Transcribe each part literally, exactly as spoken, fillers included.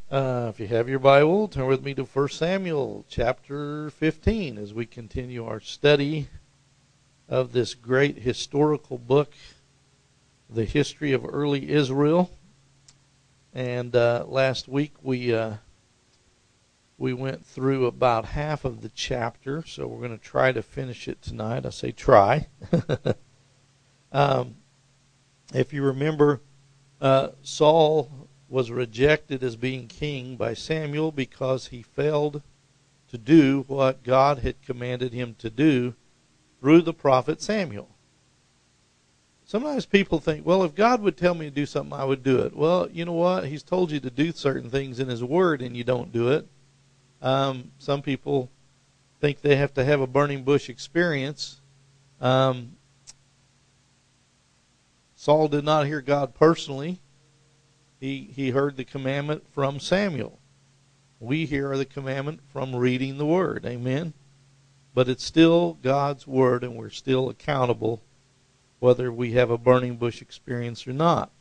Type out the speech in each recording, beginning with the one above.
Uh, if you have your Bible, turn with me to First Samuel chapter fifteen as we continue our study of this great historical book, the history of early Israel. And uh, last week we uh, we went through about half of the chapter, so we're going to try to finish it tonight. I say try. um, if you remember, uh, Saul was rejected as being king by Samuel because he failed to do what God had commanded him to do through the prophet Samuel. Sometimes people think, well, if God would tell me to do something, I would do it. Well, you know what? He's told you to do certain things in his word and you don't do it. Um, some people think they have to have a burning bush experience. Um, Saul did not hear God personally. He, he heard the commandment from Samuel. We hear the commandment from reading the Word. Amen? But it's still God's Word, and we're still accountable whether we have a burning bush experience or not.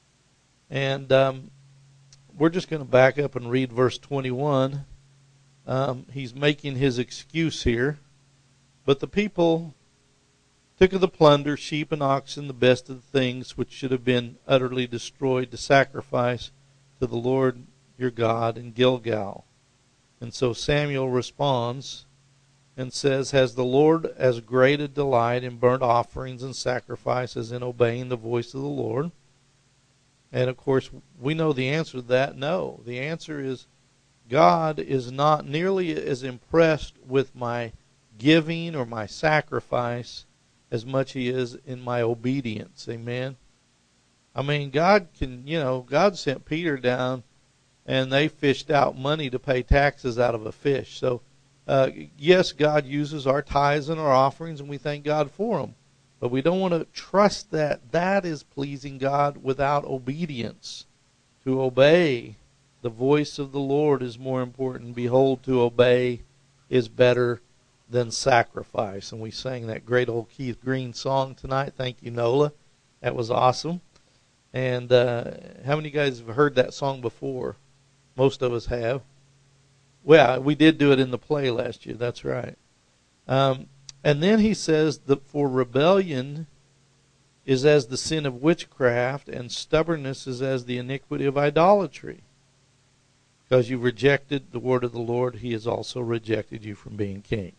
And um, we're just going to back up and read verse twenty-one. Um, he's making his excuse here. But the people took of the plunder, sheep and oxen, the best of the things which should have been utterly destroyed, to sacrifice to the Lord your God in Gilgal. And so Samuel responds and says, has the Lord as great a delight in burnt offerings and sacrifices in obeying the voice of the Lord? And of course, we know the answer to that, no. The answer is God is not nearly as impressed with my giving or my sacrifice as much he is in my obedience. Amen. I mean, God can, you know, God sent Peter down and they fished out money to pay taxes out of a fish. So, uh, yes, God uses our tithes and our offerings, and we thank God for them. But we don't want to trust that that is pleasing God without obedience. To obey the voice of the Lord is more important. Behold, to obey is better than sacrifice. And we sang that great old Keith Green song tonight. Thank you, Nola. That was awesome. And uh, how many of you guys have heard that song before? Most of us have. Well, we did do it in the play last year. That's right. Um, and then he says that for rebellion is as the sin of witchcraft, and stubbornness is as the iniquity of idolatry. Because you rejected the word of the Lord, he has also rejected you from being king.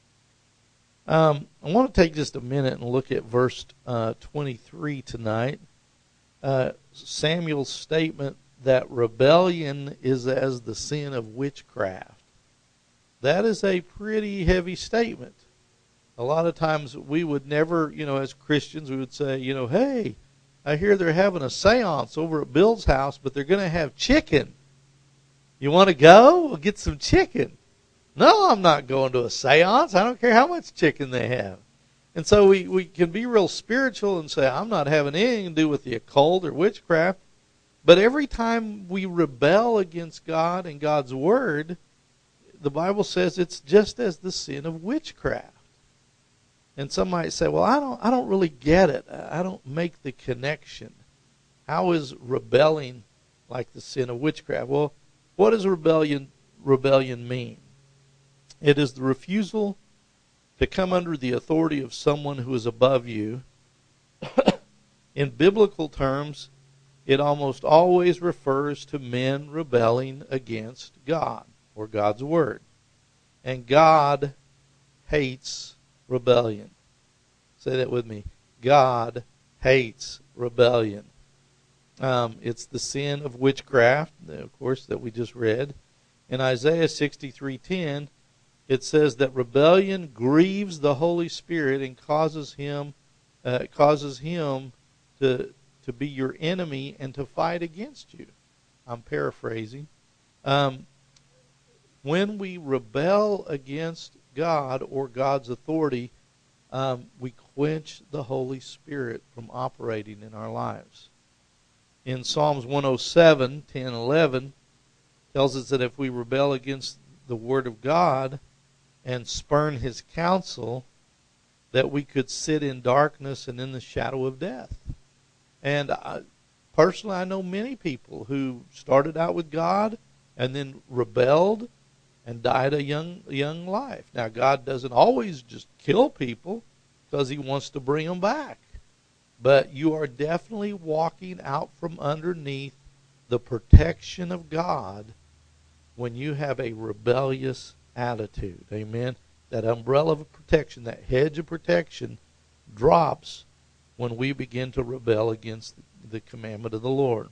Um, I want to take just a minute and look at verse uh, twenty-three tonight. Uh, Samuel's statement that rebellion is as the sin of witchcraft. That is a pretty heavy statement. A lot of times we would never, you know, as Christians, we would say, you know, hey, I hear they're having a seance over at Bill's house, but they're going to have chicken. You want to go? We'll get some chicken. No, I'm not going to a seance. I don't care how much chicken they have. And so we, we can be real spiritual and say, I'm not having anything to do with the occult or witchcraft. But every time we rebel against God and God's word, the Bible says it's just as the sin of witchcraft. And some might say, well, I don't, I don't really get it. I don't make the connection. How is rebelling like the sin of witchcraft? Well, what does rebellion rebellion mean? It is the refusal to come under the authority of someone who is above you. In biblical terms, it almost always refers to men rebelling against God or God's word. And God hates rebellion. Say that with me. God hates rebellion. Um, it's the sin of witchcraft, of course, that we just read. In Isaiah sixty-three ten, it says that rebellion grieves the Holy Spirit and causes him, uh, causes him to to be your enemy and to fight against you. I'm paraphrasing. Um, when we rebel against God or God's authority, um, we quench the Holy Spirit from operating in our lives. In Psalms one oh seven, ten, eleven, tells us that if we rebel against the Word of God and spurn his counsel, that we could sit in darkness and in the shadow of death. And I, personally, I know many people who started out with God and then rebelled and died a young young life. Now, God doesn't always just kill people because he wants to bring them back. But you are definitely walking out from underneath the protection of God when you have a rebellious attitude. Amen? That umbrella of protection, that hedge of protection drops when we begin to rebel against the commandment of the Lord.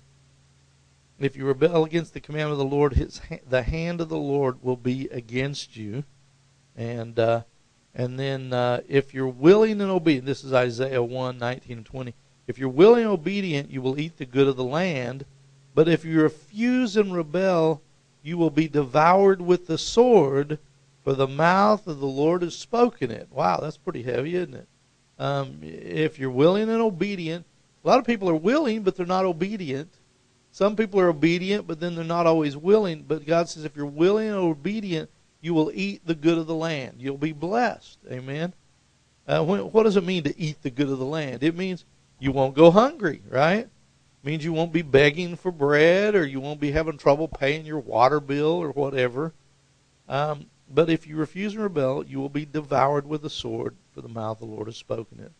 If you rebel against the commandment of the Lord, his, the hand of the Lord will be against you. And uh, and then uh, if you're willing and obedient, this is Isaiah one, nineteen and twenty. If you're willing and obedient, you will eat the good of the land. But if you refuse and rebel, you will be devoured with the sword, for the mouth of the Lord has spoken it. Wow, that's pretty heavy, isn't it? Um, if you're willing and obedient, a lot of people are willing, but they're not obedient. Some people are obedient, but then they're not always willing. But God says if you're willing and obedient, you will eat the good of the land. You'll be blessed. Amen? Uh, when, what does it mean to eat the good of the land? It means you won't go hungry, right? It means you won't be begging for bread, or you won't be having trouble paying your water bill or whatever. Um, but if you refuse and rebel, you will be devoured with the sword, for the mouth of the Lord has spoken it.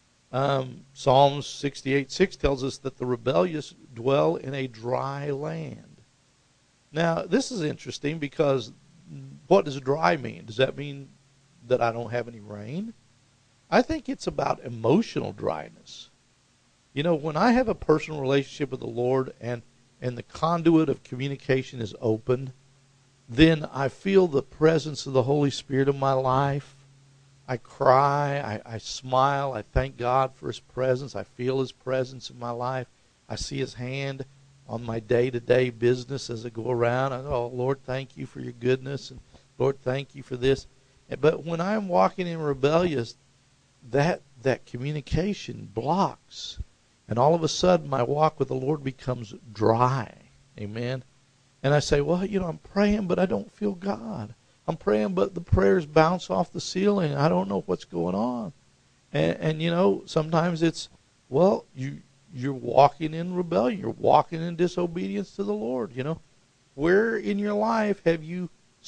Um, Psalms sixty-eight six tells us that the rebellious dwell in a dry land. Now, this is interesting because what does dry mean? Does that mean that I don't have any rain? I think it's about emotional dryness. You know, when I have a personal relationship with the Lord and, and the conduit of communication is open, then I feel the presence of the Holy Spirit in my life. I cry, I, I smile, I thank God for his presence. I feel his presence in my life. I see his hand on my day-to-day business as I go around. I go, oh, Lord, thank you for your goodness, and Lord, thank you for this. But when I'm walking in rebellious, that that communication blocks. And all of a sudden, my walk with the Lord becomes dry. Amen? And I say, well, you know, I'm praying, but I don't feel God. I'm praying, but the prayers bounce off the ceiling. I don't know what's going on. And, and you know, sometimes it's, well, you, you're walking in rebellion. You're walking in disobedience to the Lord, you know. Where in your life have you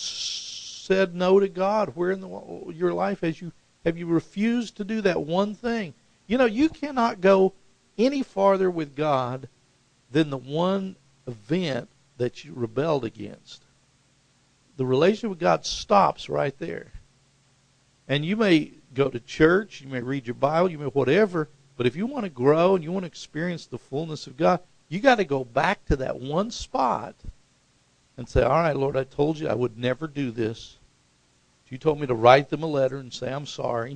said no to God? Where in the, your life has you have you refused to do that one thing? You know, you cannot go any farther with God than the one event that you rebelled against. The relationship with God stops right there. And you may go to church, you may read your Bible, you may whatever, but if you want to grow and you want to experience the fullness of God, you got to go back to that one spot and say, all right, Lord, I told you I would never do this. You told me to write them a letter and say I'm sorry.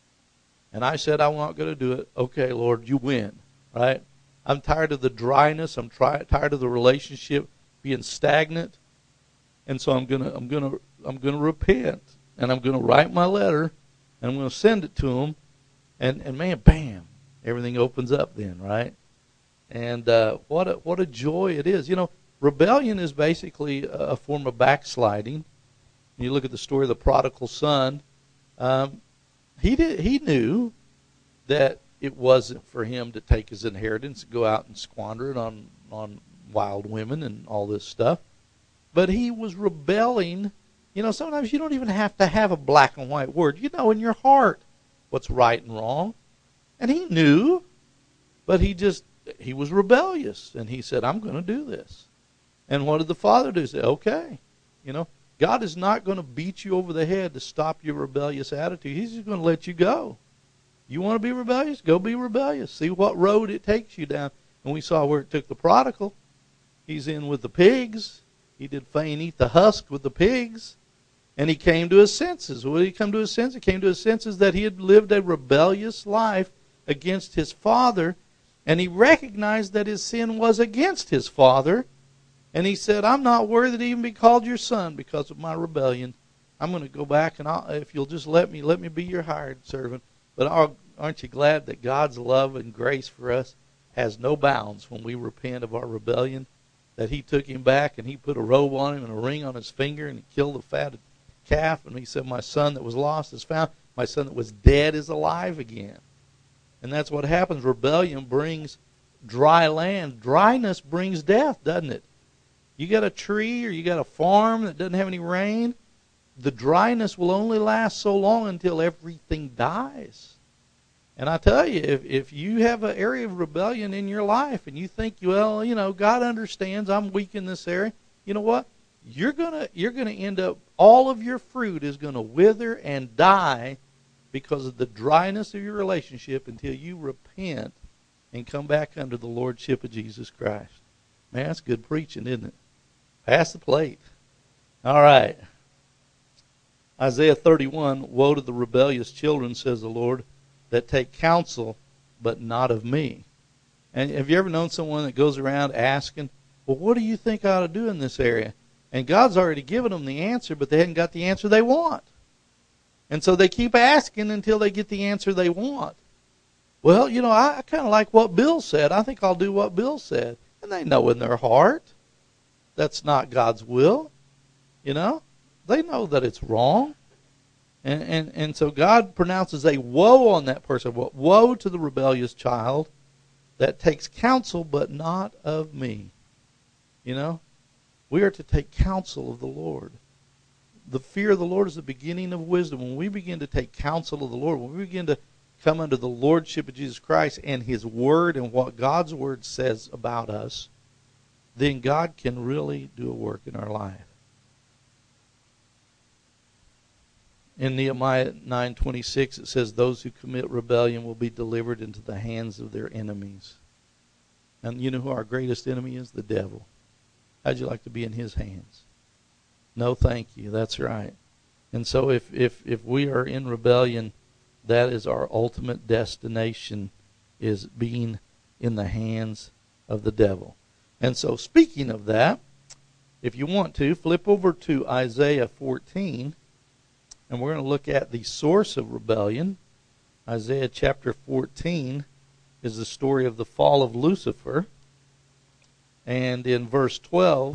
And I said I'm not going to do it. Okay, Lord, you win, right? I'm tired of the dryness. I'm try, tired of the relationship being stagnant. And so I'm going to I'm going to I'm going to repent, and I'm going to write my letter, and I'm going to send it to him. And and man, bam, everything opens up then, right? And uh, what a, what a joy it is. You know, rebellion is basically a form of backsliding. You look at the story of the prodigal son. Um, he did. He knew that it wasn't for him to take his inheritance and go out and squander it on, on wild women and all this stuff. But he was rebelling. You know, sometimes you don't even have to have a black and white word. You know in your heart what's right and wrong. And he knew, but he just, he was rebellious. And he said, I'm going to do this. And what did the father do? He said, okay, you know. God is not going to beat you over the head to stop your rebellious attitude. He's just going to let you go. You want to be rebellious? Go be rebellious. See what road it takes you down. And we saw where it took the prodigal. He's in with the pigs. He did fain eat the husk with the pigs. And he came to his senses. What did he come to his senses? He came to his senses that he had lived a rebellious life against his father. And he recognized that his sin was against his father. And he said, I'm not worthy to even be called your son because of my rebellion. I'm going to go back, and I'll, if you'll just let me, let me be your hired servant. But aren't you glad that God's love and grace for us has no bounds when we repent of our rebellion? That he took him back, and he put a robe on him and a ring on his finger, and he killed the fatted calf. And he said, my son that was lost is found. My son that was dead is alive again. And that's what happens. Rebellion brings dry land. Dryness brings death, doesn't it? You got a tree or you got a farm that doesn't have any rain, the dryness will only last so long until everything dies. And I tell you, if, if you have an area of rebellion in your life and you think, well, you know, God understands I'm weak in this area, you know what? You're gonna you're gonna end up, all of your fruit is gonna wither and die because of the dryness of your relationship until you repent and come back under the lordship of Jesus Christ. Man, that's good preaching, isn't it? Pass the plate. All right. Isaiah thirty-one, woe to the rebellious children, says the Lord, that take counsel, but not of me. And have you ever known someone that goes around asking, well, what do you think I ought to do in this area? And God's already given them the answer, but they hadn't got the answer they want. And so they keep asking until they get the answer they want. Well, you know, I, I kind of like what Bill said. I think I'll do what Bill said. And they know in their heart that's not God's will. You know, they know that it's wrong. And, and, and so God pronounces a woe on that person. Woe to the rebellious child that takes counsel, but not of me. You know, we are to take counsel of the Lord. The fear of the Lord is the beginning of wisdom. When we begin to take counsel of the Lord, when we begin to come under the lordship of Jesus Christ and His Word and what God's Word says about us, then God can really do a work in our life. In Nehemiah nine twenty-six, it says, those who commit rebellion will be delivered into the hands of their enemies. And you know who our greatest enemy is? The devil. How'd you like to be in his hands? No, thank you. That's right. And so if, if, if we are in rebellion, that is our ultimate destination, is being in the hands of the devil. And so speaking of that, if you want to, flip over to Isaiah fourteen, and we're going to look at the source of rebellion. Isaiah chapter fourteen is the story of the fall of Lucifer. And in verse twelve,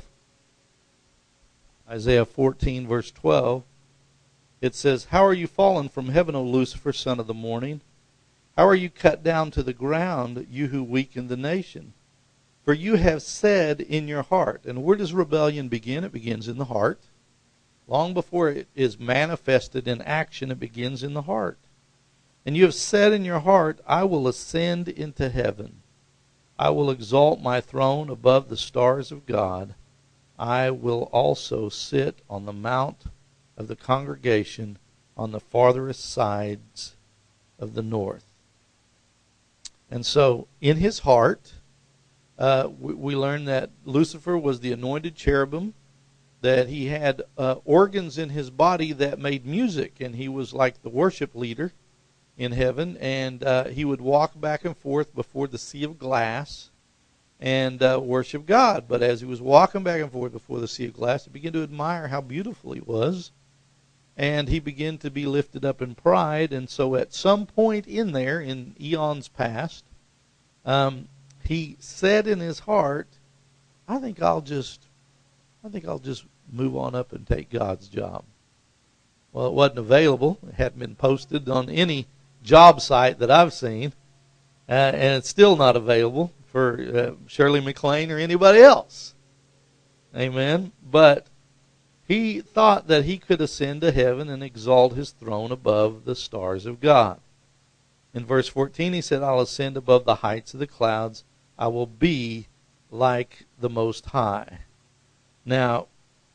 Isaiah fourteen, verse twelve, it says, how are you fallen from heaven, O Lucifer, son of the morning? How are you cut down to the ground, you who weaken the nation? For you have said in your heart. And where does rebellion begin? It begins in the heart. Long before it is manifested in action, it begins in the heart. And you have said in your heart, I will ascend into heaven. I will exalt my throne above the stars of God. I will also sit on the mount of the congregation on the farthest sides of the north. And so, in his heart, uh, we, we learn that Lucifer was the anointed cherubim, that he had uh, organs in his body that made music, and he was like the worship leader in heaven, and uh, he would walk back and forth before the sea of glass and uh, worship God. But as he was walking back and forth before the sea of glass, he began to admire how beautiful he was, and he began to be lifted up in pride. And so at some point in there, in eons past, um, he said in his heart, I think I'll just I think I'll just move on up and take God's job. Well, it wasn't available. It hadn't been posted on any job site that I've seen. Uh, and it's still not available for uh, Shirley MacLaine or anybody else. Amen. But he thought that he could ascend to heaven and exalt his throne above the stars of God. In verse fourteen, he said, I'll ascend above the heights of the clouds. I will be like the Most High. Now,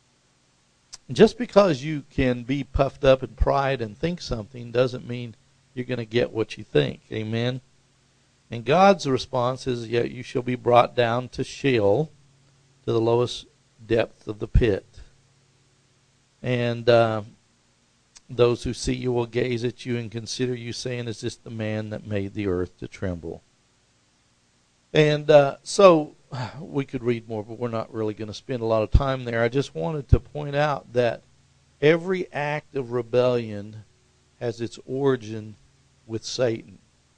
just because you can be puffed up in pride and think something doesn't mean you're going to get what you think. Amen? And God's response is, yet you shall be brought down to Sheol, to the lowest depth of the pit. And uh, those who see you will gaze at you and consider you, saying, is this the man that made the earth to tremble? And uh, so we could read more, but we're not really going to spend a lot of time there. I just wanted to point out that every act of rebellion has its origin with Satan.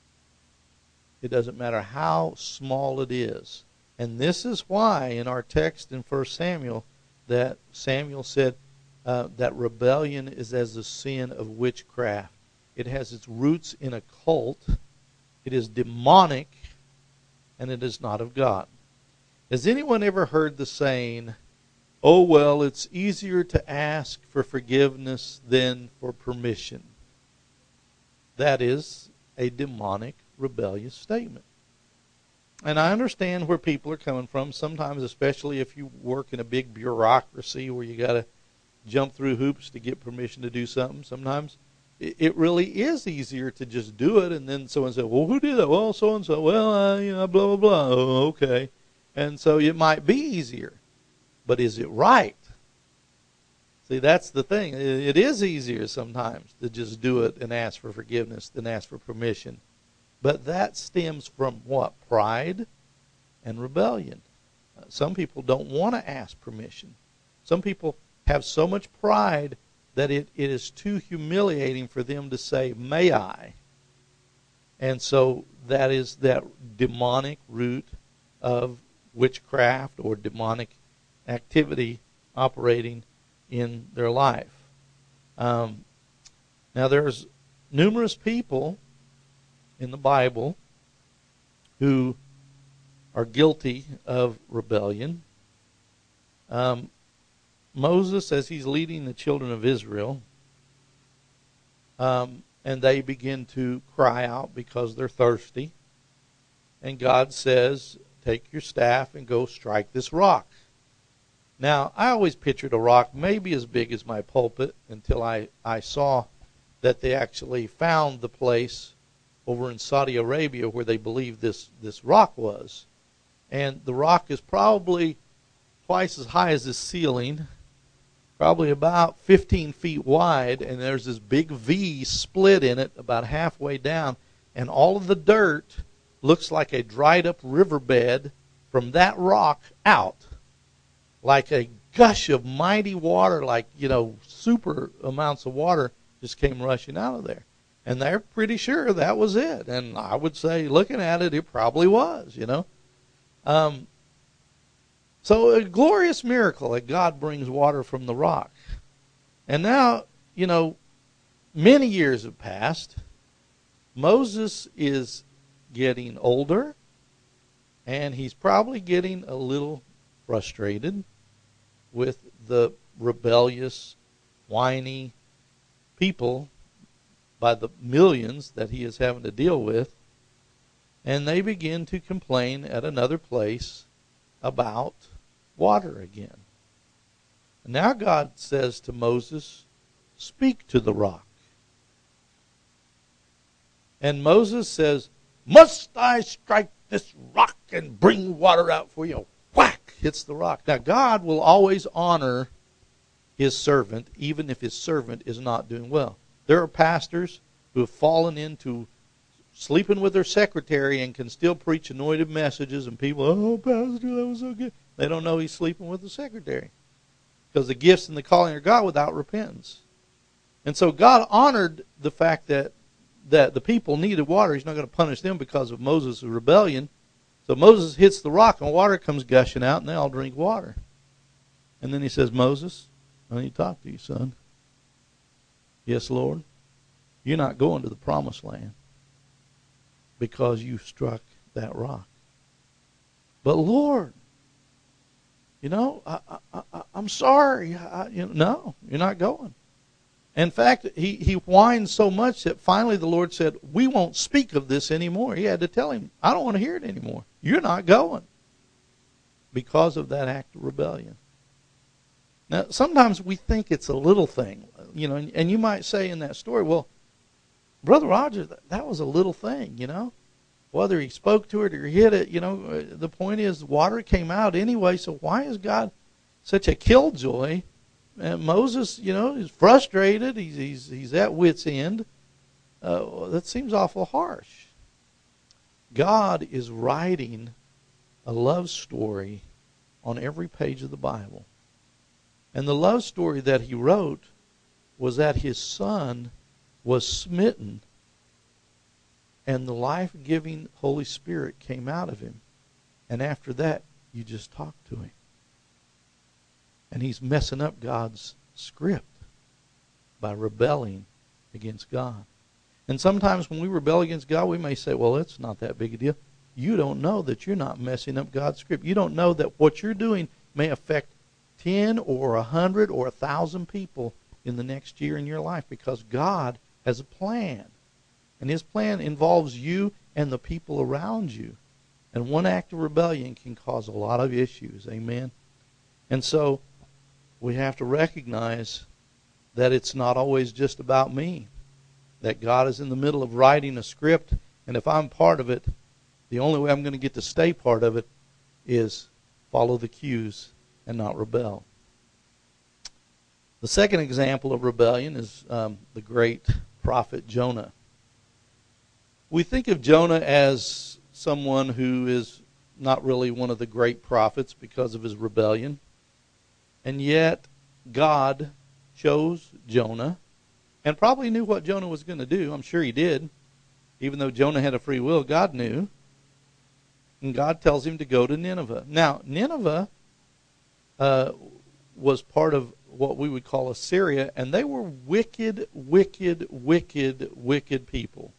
It doesn't matter how small it is. And this is why in our text in First Samuel that Samuel said uh, that rebellion is as the sin of witchcraft. It has its roots in a cult. It is demonic, and it is not of God. Has anyone ever heard the saying, oh, well, it's easier to ask for forgiveness than for permission. That is a demonic, rebellious statement. And I understand where people are coming from. Sometimes, especially if you work in a big bureaucracy where you got to jump through hoops to get permission to do something, sometimes it really is easier to just do it. And then someone says, well, who did that? Well, so-and-so. Well, uh, you know, blah, blah, blah. Oh, okay. And so it might be easier. But is it right? See, that's the thing. It is easier sometimes to just do it and ask for forgiveness than ask for permission. But that stems from what? Pride and rebellion. Uh, some people don't want to ask permission. Some people have so much pride that it, it is too humiliating for them to say, may I? And so that is that demonic root of witchcraft or demonic activity operating in their life. Um, now there's numerous people in the Bible who are guilty of rebellion. Um, Moses, as he's leading the children of Israel, um, and they begin to cry out because they're thirsty, and God says, take your staff and go strike this rock. Now, I always pictured a rock maybe as big as my pulpit until I, I saw that they actually found the place over in Saudi Arabia where they believe this, this rock was. And the rock is probably twice as high as the ceiling, probably about fifteen feet wide, and there's this big V split in it about halfway down, and all of the dirt looks like a dried up riverbed from that rock out, like a gush of mighty water, like, you know, super amounts of water just came rushing out of there. And they're pretty sure that was it. And I would say, looking at it, it probably was, you know. Um, so a glorious miracle that God brings water from the rock. And now, you know, many years have passed. Moses is getting older, and he's probably getting a little frustrated with the rebellious, whiny people by the millions that he is having to deal with. And they begin to complain at another place about water again. And now God says to Moses, speak to the rock. And Moses says, must I strike this rock and bring water out for you? Whack! Hits the rock. Now God will always honor his servant, even if his servant is not doing well. There are pastors who have fallen into sleeping with their secretary and can still preach anointed messages, and people, oh, pastor, that was so good. They don't know he's sleeping with the secretary, because the gifts and the calling are God without repentance. And so God honored the fact that, that the people needed water. He's not going to punish them because of Moses' rebellion. So Moses hits the rock, and water comes gushing out, and they all drink water. And then he says, Moses, I need to talk to you, son. Yes, Lord. You're not going to the promised land because you struck that rock. But Lord, you know, I, I, I, I'm sorry. I, you know, no, you're not going. In fact, he, he whined so much that finally the Lord said, we won't speak of this anymore. He had to tell him, I don't want to hear it anymore. You're not going, because of that act of rebellion. Now, sometimes we think it's a little thing, you know, and you might say in that story, well, Brother Roger, that was a little thing, you know. Whether he spoke to it or hit it, you know, the point is water came out anyway, so why is God such a killjoy? And Moses, you know, is frustrated. He's, he's, he's at wit's end. Uh, that seems awful harsh. God is writing a love story on every page of the Bible. And the love story that he wrote was that his son was smitten, and the life-giving Holy Spirit came out of him. And after that, you just talk to him. And he's messing up God's script by rebelling against God. And sometimes when we rebel against God, we may say, well, it's not that big a deal. You don't know that you're not messing up God's script. You don't know that what you're doing may affect ten or a hundred or a thousand people in the next year in your life, because God has a plan. And his plan involves you and the people around you. And one act of rebellion can cause a lot of issues. Amen? And so we have to recognize that it's not always just about me. That God is in the middle of writing a script, and if I'm part of it, the only way I'm going to get to stay part of it is follow the cues and not rebel. The second example of rebellion is um, the great prophet Jonah. We think of Jonah as someone who is not really one of the great prophets because of his rebellion. And yet, God chose Jonah and probably knew what Jonah was going to do. I'm sure he did. Even though Jonah had a free will, God knew. And God tells him to go to Nineveh. Now, Nineveh uh, was part of what we would call Assyria, and they were wicked, wicked, wicked, wicked people.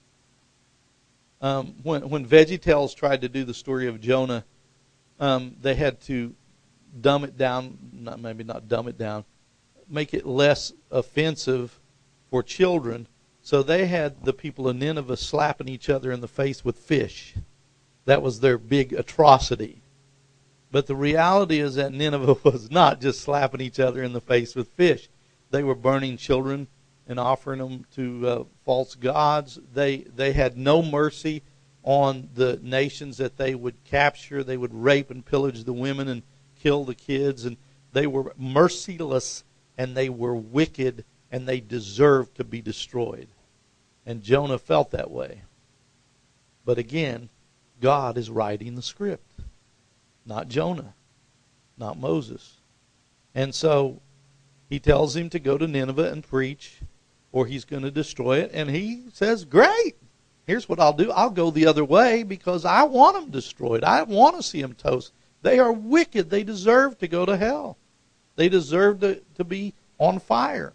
Um, when when VeggieTales tried to do the story of Jonah, um, they had to dumb it down, not maybe not dumb it down, make it less offensive for children. So they had the people of Nineveh slapping each other in the face with fish. That was their big atrocity. But the reality is that Nineveh was not just slapping each other in the face with fish. They were burning children and offering them to uh, false gods. They they had no mercy on the nations that they would capture. They would rape and pillage the women and kill the kids. And they were merciless, and they were wicked, and they deserved to be destroyed. And Jonah felt that way. But again, God is writing the script. Not Jonah. Not Moses. And so he tells him to go to Nineveh and preach, or he's going to destroy it. And he says, great. Here's what I'll do. I'll go the other way because I want them destroyed. I want to see them toast. They are wicked. They deserve to go to hell. They deserve to, to be on fire.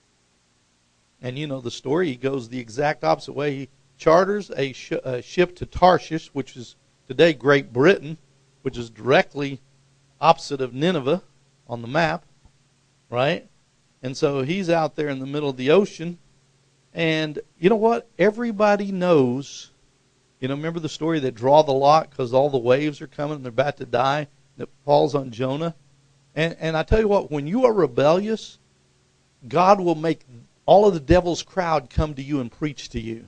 And you know the story. He goes the exact opposite way. He charters a, sh- a ship to Tarshish, which is today Great Britain, which is directly opposite of Nineveh on the map, right? And so he's out there in the middle of the ocean. And you know what? Everybody knows. You know, remember the story that draw the lot because all the waves are coming and they're about to die that falls on Jonah? And, and I tell you what, when you are rebellious, God will make all of the devil's crowd come to you and preach to you.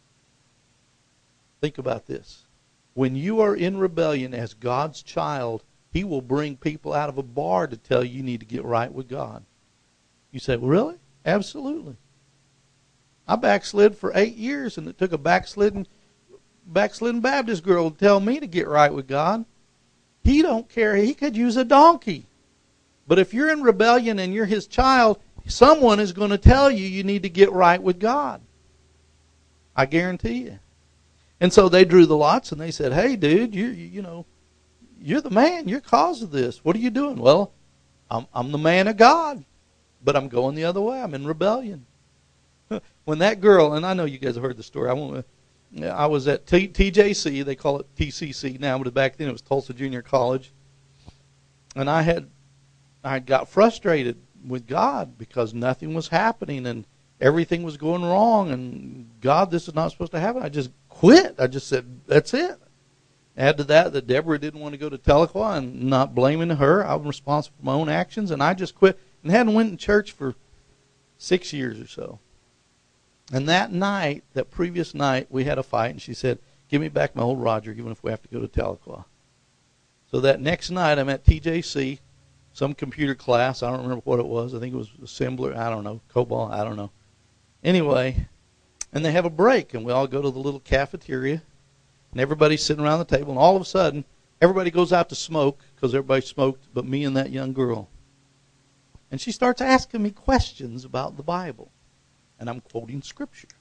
Think about this. When you are in rebellion as God's child, he will bring people out of a bar to tell you you need to get right with God. You say, well, really? Absolutely. I backslid for eight years, and it took a backslidden, backslidden Baptist girl to tell me to get right with God. He don't care. He could use a donkey. But if you're in rebellion and you're his child, someone is going to tell you you need to get right with God. I guarantee you. And so they drew the lots and they said, hey, dude, you you know, you're the man. You're cause of this. What are you doing? Well, I'm, I'm the man of God, but I'm going the other way. I'm in rebellion. When that girl, and I know you guys have heard the story. I won't. I was at T, TJC. They call it T C C now, but back then it was Tulsa Junior College. And I had, I got frustrated with God because nothing was happening and everything was going wrong. And God, this is not supposed to happen. I just quit. I just said, that's it. Add to that that Deborah didn't want to go to Tahlequah, and not blaming her. I'm responsible for my own actions, and I just quit and hadn't went to church for six years or so. And that night, that previous night, we had a fight, and she said, give me back my old Roger, even if we have to go to Tahlequah. So that next night, I'm at T J C, some computer class. I don't remember what it was. I think it was assembler. I don't know. COBOL. I don't know. Anyway, and they have a break, and we all go to the little cafeteria, and everybody's sitting around the table, and all of a sudden, everybody goes out to smoke because everybody smoked but me and that young girl. And she starts asking me questions about the Bible. And I'm quoting Scripture.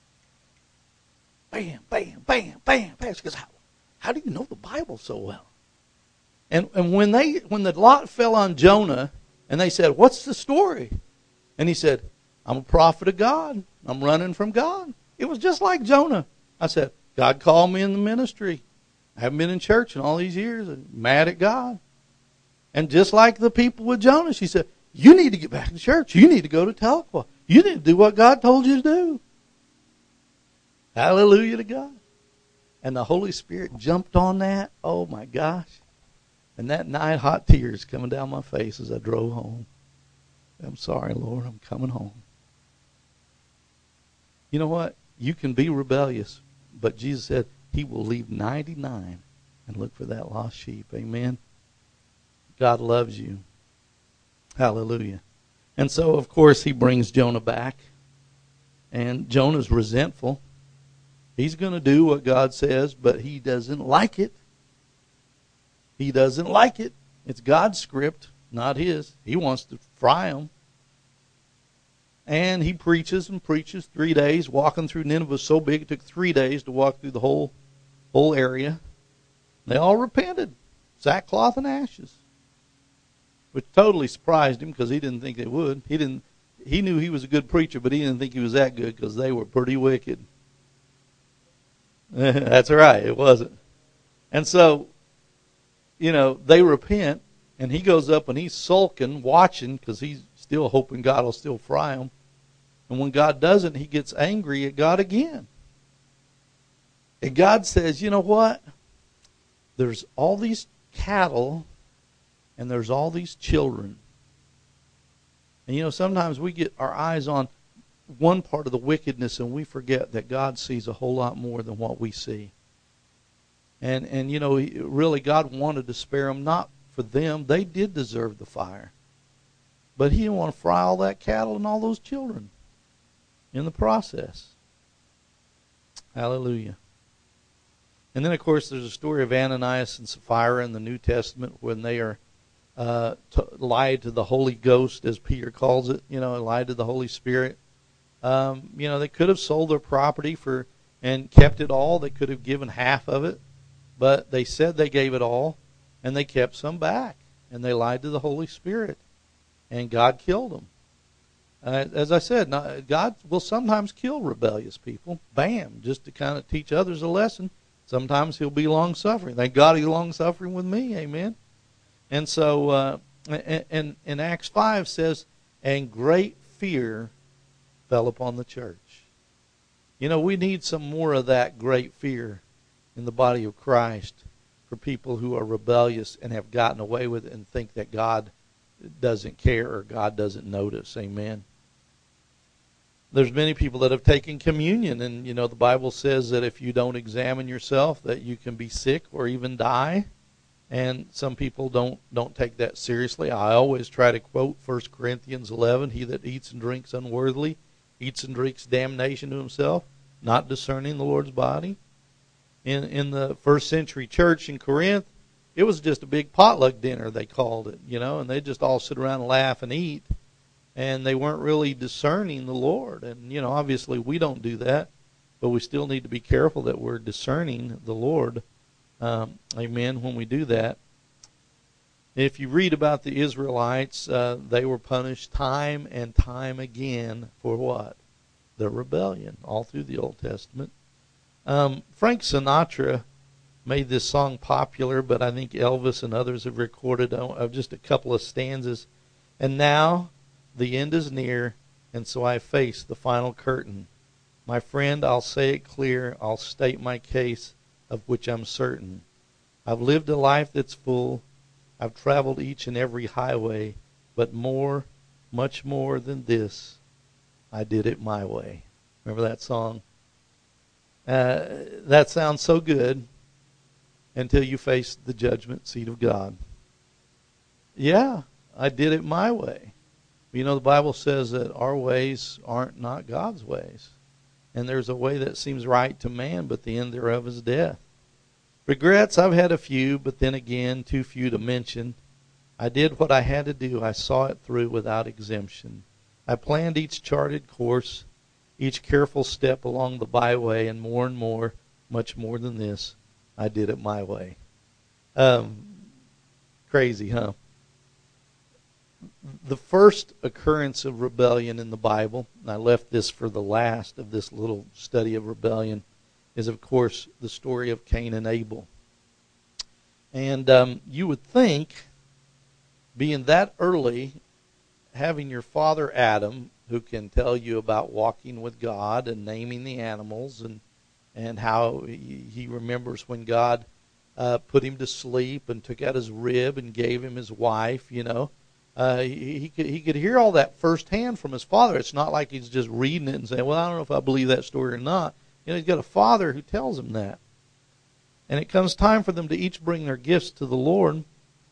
Bam, bam, bam, bam, bam. She goes, how, how do you know the Bible so well? And and when they when the lot fell on Jonah, and they said, what's the story? And he said, I'm a prophet of God. I'm running from God. It was just like Jonah. I said, God called me in the ministry. I haven't been in church in all these years. I'm mad at God. And just like the people with Jonah, she said, you need to get back to church. You need to go to Tahlequah. You need to do what God told you to do. Hallelujah to God. And the Holy Spirit jumped on that. Oh my gosh. And that night, hot tears coming down my face as I drove home. I'm sorry, Lord, I'm coming home. You know what? You can be rebellious, but Jesus said he will leave ninety-nine and look for that lost sheep. Amen. God loves you. Hallelujah. And so, of course, he brings Jonah back. And Jonah's resentful. He's going to do what God says, but he doesn't like it. He doesn't like it. It's God's script, not his. He wants to fry him. And he preaches and preaches three days. Walking through Nineveh was so big, it took three days to walk through the whole, whole area. They all repented. Sackcloth and ashes. Which totally surprised him because he didn't think they would. He didn't. He knew he was a good preacher, but he didn't think he was that good because they were pretty wicked. That's right, it wasn't. And so, you know, they repent, and he goes up and he's sulking, watching, because he's still hoping God will still fry him. And when God doesn't, he gets angry at God again. And God says, you know what? There's all these cattle, and there's all these children. And, you know, sometimes we get our eyes on one part of the wickedness and we forget that God sees a whole lot more than what we see. And, and you know, really God wanted to spare them, not for them. They did deserve the fire. But he didn't want to fry all that cattle and all those children in the process. Hallelujah. And then, of course, there's a story of Ananias and Sapphira in the New Testament when they are uh, t- lied to the Holy Ghost, as Peter calls it, you know, lied to the Holy Spirit. Um, you know, they could have sold their property for and kept it all. They could have given half of it, but they said they gave it all, and they kept some back, and they lied to the Holy Spirit, and God killed them. Uh, as I said, not, God will sometimes kill rebellious people, bam, just to kind of teach others a lesson. Sometimes he'll be long-suffering. Thank God he's long-suffering with me, amen. And so, uh, and, and, and Acts five says, and great fear fell upon the church. You know, we need some more of that great fear in the body of Christ for people who are rebellious and have gotten away with it and think that God doesn't care or God doesn't notice. Amen. There's many people that have taken communion, and, you know, the Bible says that if you don't examine yourself, that you can be sick or even die. And some people don't don't take that seriously. I always try to quote First Corinthians eleven, he that eats and drinks unworthily eats and drinks damnation to himself, not discerning the Lord's body. In in the first century church in Corinth, it was just a big potluck dinner, they called it, you know, and they just all sit around and laugh and eat. And they weren't really discerning the Lord. And, you know, obviously we don't do that, but we still need to be careful that we're discerning the Lord. Um, amen, when we do that. If you read about the Israelites, uh, they were punished time and time again for what? Their rebellion, all through the Old Testament. Um, Frank Sinatra made this song popular, but I think Elvis and others have recorded uh, just a couple of stanzas. And now the end is near, and so I face the final curtain. My friend, I'll say it clear, I'll state my case, of which I'm certain. I've lived a life that's full. I've traveled each and every highway, but more, much more than this, I did it my way. Remember that song? Uh, that sounds so good until you face the judgment seat of God. Yeah, I did it my way. You know, the Bible says that our ways aren't not God's ways. And there's a way that seems right to man, but the end thereof is death. Regrets, I've had a few, but then again, too few to mention. I did what I had to do. I saw it through without exemption. I planned each charted course, each careful step along the byway, and more and more, much more than this, I did it my way. Um, crazy, huh? The first occurrence of rebellion in the Bible, and I left this for the last of this little study of rebellion, is, of course, the story of Cain and Abel. And um, you would think being that early, having your father Adam, who can tell you about walking with God and naming the animals, and and how he, he remembers when God uh, put him to sleep and took out his rib and gave him his wife, you know. Uh, he, he, could, he could hear all that firsthand from his father. It's not like he's just reading it and saying, well, I don't know if I believe that story or not. You know, he's got a father who tells him that. And it comes time for them to each bring their gifts to the Lord.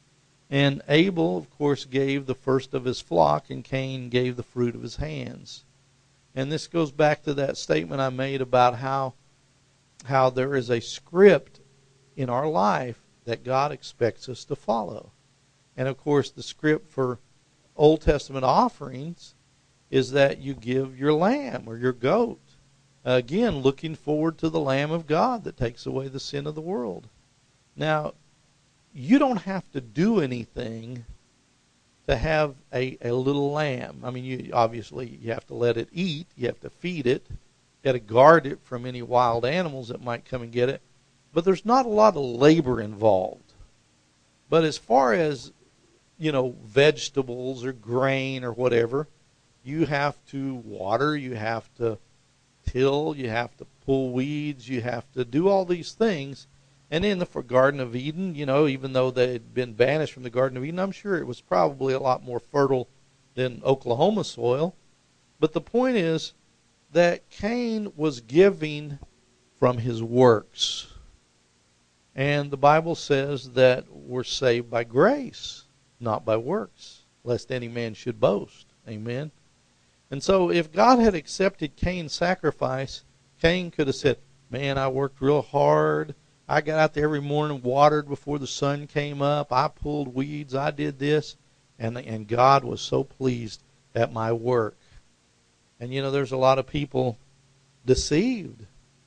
And Abel, of course, gave the first of his flock, and Cain gave the fruit of his hands. And this goes back to that statement I made about how how there is a script in our life that God expects us to follow. And, of course, the script for Old Testament offerings is that you give your lamb or your goat. Again, looking forward to the Lamb of God that takes away the sin of the world. Now, you don't have to do anything to have a, a little lamb. I mean, you obviously you have to let it eat. You have to feed it. You got to guard it from any wild animals that might come and get it. But there's not a lot of labor involved. But as far as, you know, vegetables or grain or whatever, you have to water, you have to till, you have to pull weeds, you have to do all these things. And in the for Garden of Eden, you know, even though they had been banished from the Garden of Eden, I'm sure it was probably a lot more fertile than Oklahoma soil. But the point is that Cain was giving from his works. And the Bible says that we're saved by grace, not by works, lest any man should boast. Amen. And so if God had accepted Cain's sacrifice, Cain could have said, man, I worked real hard. I got out there every morning, watered before the sun came up. I pulled weeds. I did this. And, and God was so pleased at my work. And, you know, there's a lot of people deceived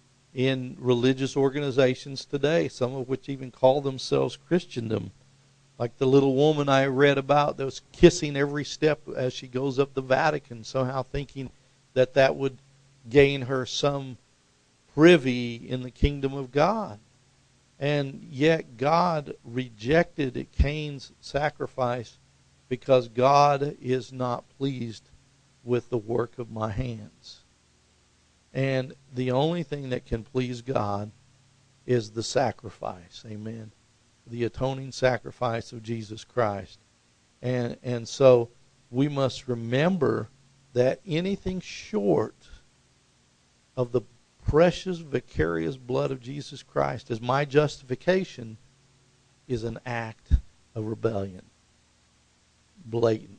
in religious organizations today, some of which even call themselves Christendom. Like the little woman I read about that was kissing every step as she goes up the Vatican, somehow thinking that that would gain her some privy in the kingdom of God. And yet God rejected Cain's sacrifice because God is not pleased with the work of my hands. And the only thing that can please God is the sacrifice. Amen. The atoning sacrifice of Jesus Christ. And and so we must remember that anything short of the precious vicarious blood of Jesus Christ as my justification is an act of rebellion. Blatant.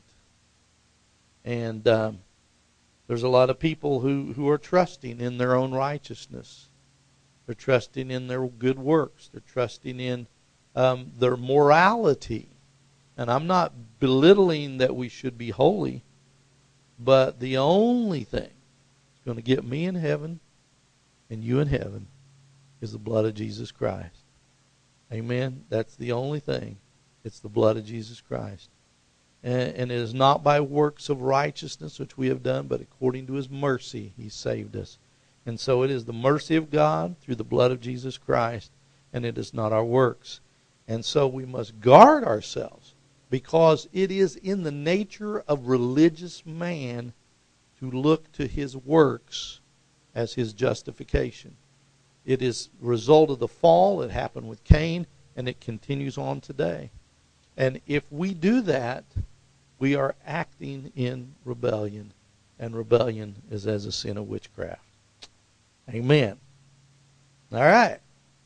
And um, there's a lot of people who, who are trusting in their own righteousness. They're trusting in their good works. They're trusting in um, their morality. And I'm not belittling that we should be holy, but the only thing that's going to get me in heaven and you in heaven is the blood of Jesus Christ. Amen? That's the only thing. It's the blood of Jesus Christ. And, and it is not by works of righteousness which we have done, but according to his mercy he saved us. And so it is the mercy of God through the blood of Jesus Christ, and it is not our works. And so we must guard ourselves, because it is in the nature of religious man to look to his works as his justification. It is a result of the fall. It happened with Cain, and it continues on today. And if we do that, we are acting in rebellion, and rebellion is as a sin of witchcraft. Amen. All right.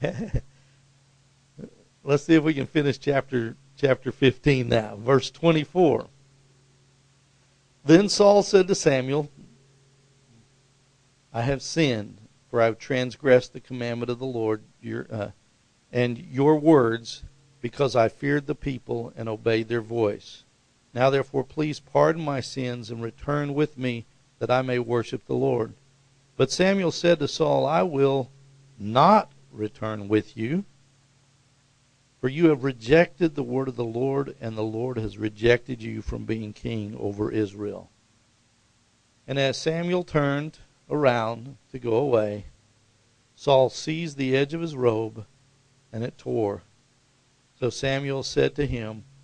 Let's see if we can finish chapter chapter fifteen now. Verse twenty-four. Then Saul said to Samuel, I have sinned, for I have transgressed the commandment of the Lord your, uh, and your words, because I feared the people and obeyed their voice. Now therefore please pardon my sins and return with me, that I may worship the Lord. But Samuel said to Saul, I will not return with you, for you have rejected the word of the Lord, and the Lord has rejected you from being king over Israel. And as Samuel turned around to go away, Saul seized the edge of his robe, and it tore. So Samuel said to him,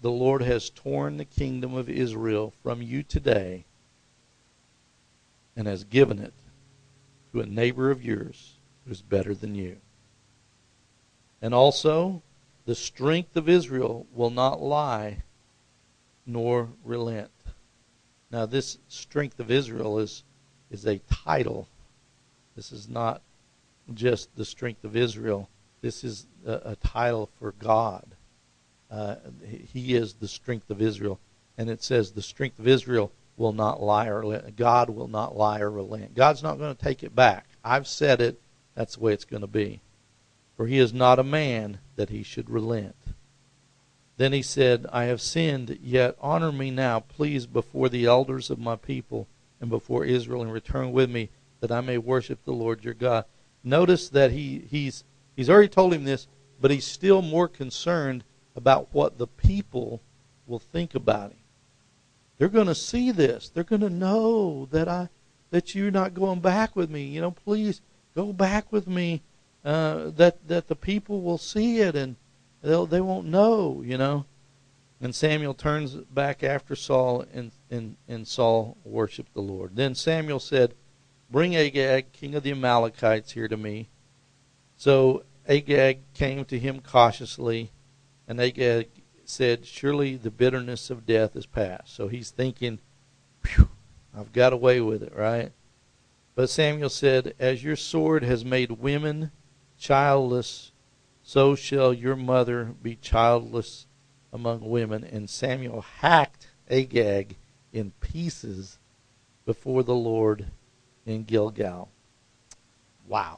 the Lord has torn the kingdom of Israel from you today and has given it to a neighbor of yours who's better than you. And also, the strength of Israel will not lie nor relent. Now, this strength of Israel is, is a title. This is not just the strength of Israel. This is a, a title for God. Uh, he is the strength of Israel. And it says the strength of Israel will not lie or relent. God will not lie or relent. God's not going to take it back. I've said it. That's the way it's going to be. For he is not a man that he should relent. Then he said, I have sinned, yet honor me now, please, before the elders of my people and before Israel, and return with me, that I may worship the Lord your God. Notice that he, he's, he's already told him this, but he's still more concerned about what the people will think about him. They're going to see this. They're going to know that I, that you're not going back with me. You know, please go back with me. Uh, that that the people will see it and they'll they won't know. You know. And Samuel turns back after Saul, and and and Saul worshiped the Lord. Then Samuel said, "Bring Agag, king of the Amalekites, here to me." So Agag came to him cautiously, and Agag said, "Surely the bitterness of death is past." So he's thinking, "Phew, I've got away with it, right?" But Samuel said, "As your sword has made women childless, so shall your mother be childless among women." And Samuel hacked Agag in pieces before the Lord in Gilgal. Wow.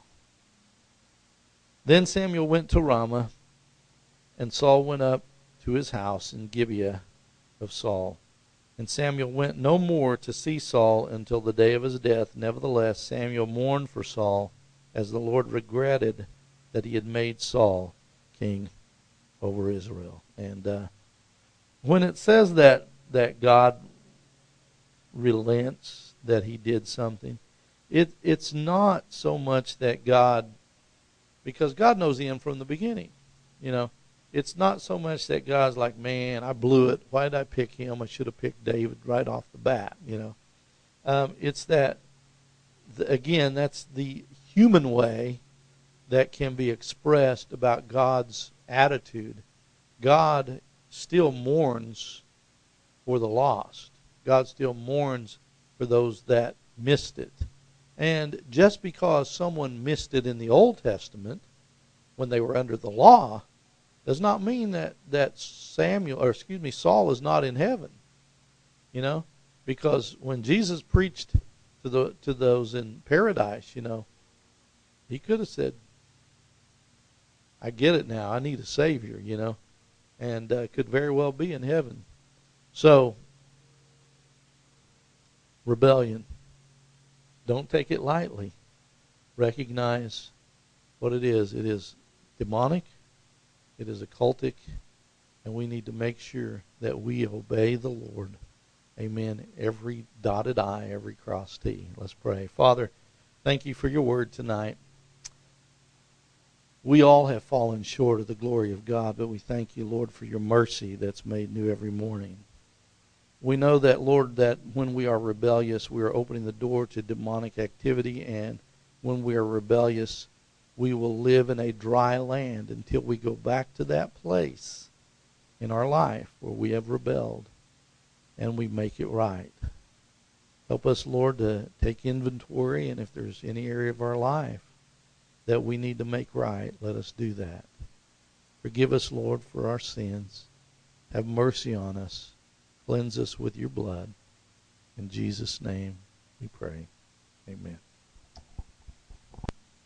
Then Samuel went to Ramah, and Saul went up to his house in Gibeah of Saul. And Samuel went no more to see Saul until the day of his death. Nevertheless, Samuel mourned for Saul, as the Lord regretted that he had made Saul king over Israel. And uh, when it says that that God relents, that he did something, it it's not so much that God, because God knows the end from the beginning. You know, it's not so much that God's like, man, I blew it. Why did I pick him? I should have picked David right off the bat. You know, um, it's that, the, again, that's the human way that can be expressed about God's attitude. God still mourns for the lost. God still mourns for those that missed it. And just because someone missed it in the Old Testament when they were under the law does not mean that, that Samuel, or excuse me, Saul is not in heaven. You know, because when Jesus preached to the to those in paradise, you know, he could have said, I get it now. I need a Savior, you know, and uh, could very well be in heaven. So, rebellion. Don't take it lightly. Recognize what it is. It is demonic. It is occultic. And we need to make sure that we obey the Lord. Amen. Every dotted I, every crossed T. Let's pray. Father, thank you for your word tonight. We all have fallen short of the glory of God, but we thank you, Lord, for your mercy that's made new every morning. We know that, Lord, that when we are rebellious, we are opening the door to demonic activity, and when we are rebellious, we will live in a dry land until we go back to that place in our life where we have rebelled and we make it right. Help us, Lord, to take inventory, and if there's any area of our life that we need to make right, let us do that. Forgive us, Lord, for our sins. Have mercy on us. Cleanse us with your blood. In Jesus' name we pray. Amen.